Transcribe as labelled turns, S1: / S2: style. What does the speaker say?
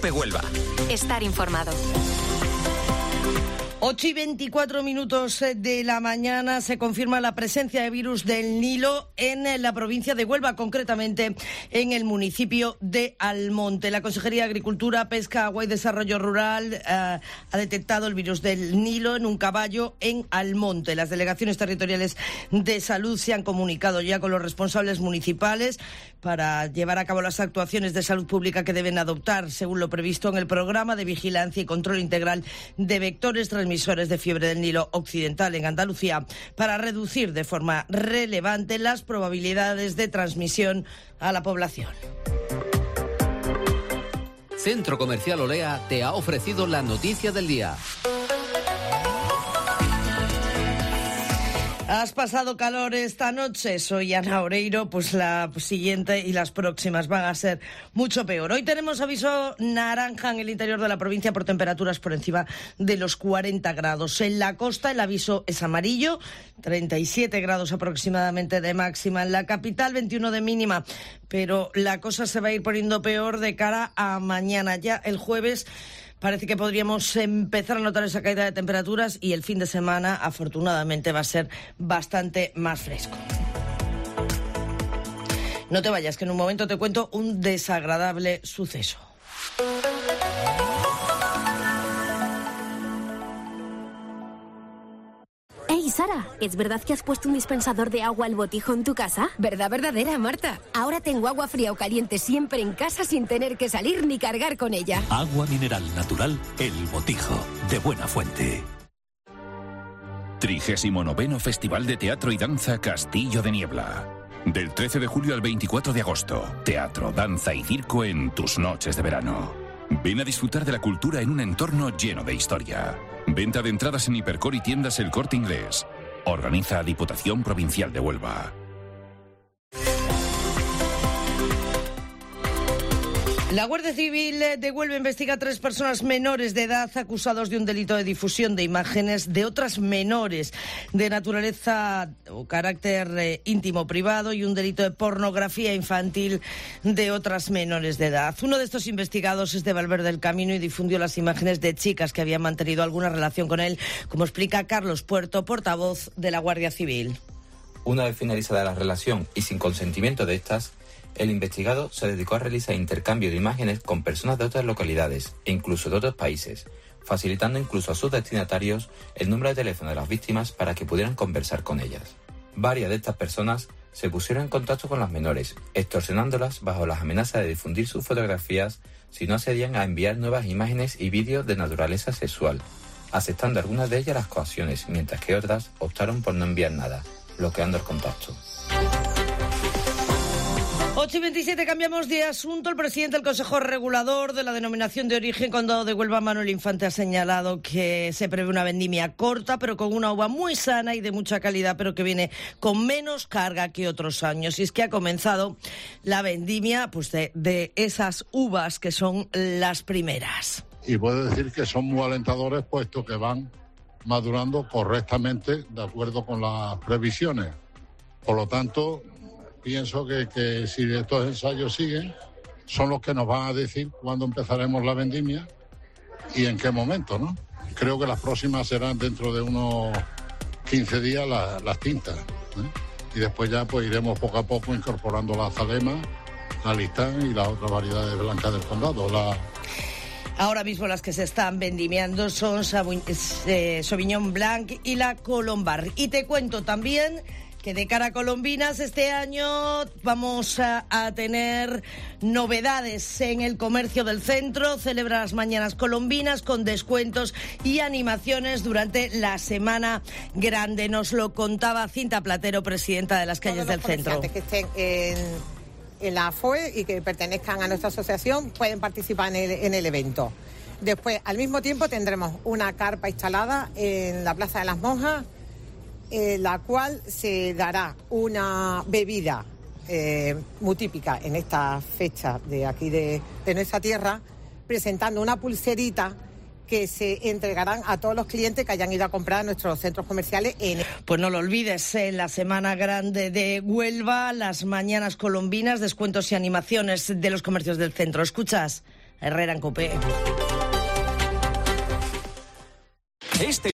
S1: COPE Huelva.
S2: Estar informado.
S3: 8:24 de la mañana se confirma la presencia de virus del Nilo en la provincia de Huelva, concretamente en el municipio de Almonte. La Consejería de Agricultura, Pesca, Agua y Desarrollo Rural ha detectado el virus del Nilo en un caballo en Almonte. Las delegaciones territoriales de salud se han comunicado ya con los responsables municipales para llevar a cabo las actuaciones de salud pública que deben adoptar, según lo previsto en el programa de vigilancia y control integral de vectores transmisores de fiebre del Nilo occidental en Andalucía, para reducir de forma relevante las probabilidades de transmisión a la población.
S4: Centro Comercial Olea te ha ofrecido la noticia del día.
S3: ¿Has pasado calor esta noche? Soy Ana Oreiro, pues la siguiente y las próximas van a ser mucho peor. Hoy tenemos aviso naranja en el interior de la provincia por temperaturas por encima de los 40 grados. En la costa el aviso es amarillo, 37 grados aproximadamente de máxima en la capital, 21 de mínima. Pero la cosa se va a ir poniendo peor de cara a mañana. Ya el jueves parece que podríamos empezar a notar esa caída de temperaturas y el fin de semana, afortunadamente, va a ser bastante más fresco. No te vayas, que en un momento te cuento un desagradable suceso.
S5: Hey, Sara, ¿es verdad que has puesto un dispensador de agua al botijo en tu casa?
S6: ¿Verdad verdadera, Marta?
S5: Ahora tengo agua fría o caliente siempre en casa sin tener que salir ni cargar con ella.
S7: Agua mineral natural El Botijo, de buena fuente.
S8: 39º Festival de Teatro y Danza Castillo de Niebla. Del 13 de julio al 24 de agosto. Teatro, danza y circo en tus noches de verano. Ven a disfrutar de la cultura en un entorno lleno de historia. Venta de entradas en Hipercor y tiendas El Corte Inglés. Organiza Diputación Provincial de Huelva.
S3: La Guardia Civil de Huelva investiga a 3 personas menores de edad acusados de un delito de difusión de imágenes de otras menores de naturaleza o carácter íntimo privado y un delito de pornografía infantil de otras menores de edad. Uno de estos investigados es de Valverde del Camino y difundió las imágenes de chicas que habían mantenido alguna relación con él, como explica Carlos Puerto, portavoz de la Guardia Civil.
S9: Una vez finalizada la relación y sin consentimiento de estas, el investigado se dedicó a realizar intercambio de imágenes con personas de otras localidades e incluso de otros países, facilitando incluso a sus destinatarios el número de teléfono de las víctimas para que pudieran conversar con ellas. Varias de estas personas se pusieron en contacto con las menores, extorsionándolas bajo las amenazas de difundir sus fotografías si no accedían a enviar nuevas imágenes y vídeos de naturaleza sexual, aceptando algunas de ellas las coacciones, mientras que otras optaron por no enviar nada, bloqueando el contacto.
S3: 8:27, cambiamos de asunto. El presidente del Consejo Regulador de la Denominación de Origen Condado de Huelva, Manuel Infante, ha señalado que se prevé una vendimia corta, pero con una uva muy sana y de mucha calidad, pero que viene con menos carga que otros años. Y es que ha comenzado la vendimia pues de esas uvas que son las primeras.
S10: Y puedo decir que son muy alentadores, puesto que van madurando correctamente de acuerdo con las previsiones. Por lo tanto, pienso que si estos ensayos siguen, son los que nos van a decir cuándo empezaremos la vendimia y en qué momento, ¿no? Creo que las próximas serán dentro de unos 15 días las tintas, ¿eh? Y después ya pues iremos poco a poco incorporando la Zalema, la Listán y las otras variedades blancas del condado.
S3: Ahora mismo las que se están vendimiando son Sauvignon Blanc y la Colombar. Y te cuento también que de cara a Colombinas este año vamos a tener novedades en el comercio del centro. Celebra las mañanas colombinas con descuentos y animaciones durante la Semana Grande. Nos lo contaba Cinta Platero, presidenta de las calles del centro.
S11: Que estén en la FOE y que pertenezcan a nuestra asociación pueden participar en el evento. Después, al mismo tiempo, tendremos una carpa instalada en la Plaza de las Monjas, la cual se dará una bebida muy típica en esta fecha de aquí de nuestra tierra, presentando una pulserita que se entregarán a todos los clientes que hayan ido a comprar a nuestros centros comerciales.
S3: Pues no lo olvides, en la Semana Grande de Huelva, las mañanas colombinas, descuentos y animaciones de los comercios del centro. ¿Escuchas? Herrera en COPE.